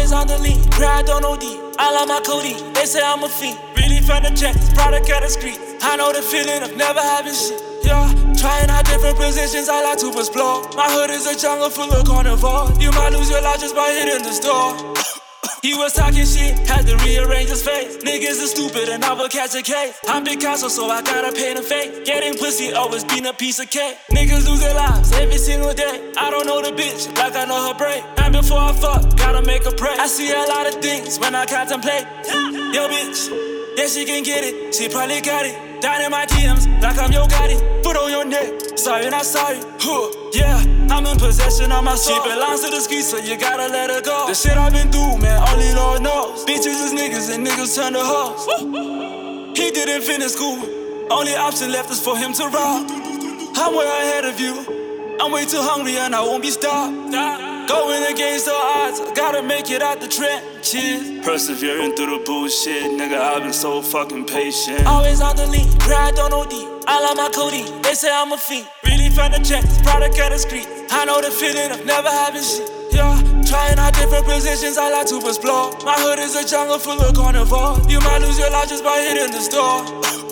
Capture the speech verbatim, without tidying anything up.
Always on the lean, pray I don't O D. I love my codeine, they say I'm a fiend. Really from the checks, product of the street. I know the feeling of never having shit. Yeah, trying out different positions, I like to explore. My hood is a jungle full of carnivore. You might lose your life just by hitting the store. He was talking shit, had to rearrange his face. Niggas are stupid and I will catch a case. I'm Picasso, so I gotta paint a fake. Getting pussy always been a piece of cake. Niggas lose their lives every single day. I don't know the bitch like I know her break. And before I fuck, gotta make her pray. I see a lot of things when I contemplate. Yo bitch, yeah she can get it, she probably got it. Down in my D Ms, like I'm Yo Gotti. Foot on your neck, sorry not sorry. Huh. Yeah, I'm in possession of my soul. She belongs to the streets, so you gotta let her go. The shit I've been through, man, only Lord knows. Bitches is niggas and niggas turn to hoes. He didn't finish school, only option left is for him to rob. I'm way ahead of you, I'm way too hungry and I won't be stopped. Going against the odds, I gotta make it out the trenches. Persevering through the bullshit, nigga, I've been so fucking patient. Always on the lean, pray I don't O D. I love my codeine, they say I'm a fiend. Really from the checks, product of the street. I know the feeling of never having shit. Yeah, trying out different positions, I like to explore. My hood is a jungle full of carnivore. You might lose your life just by hitting the store.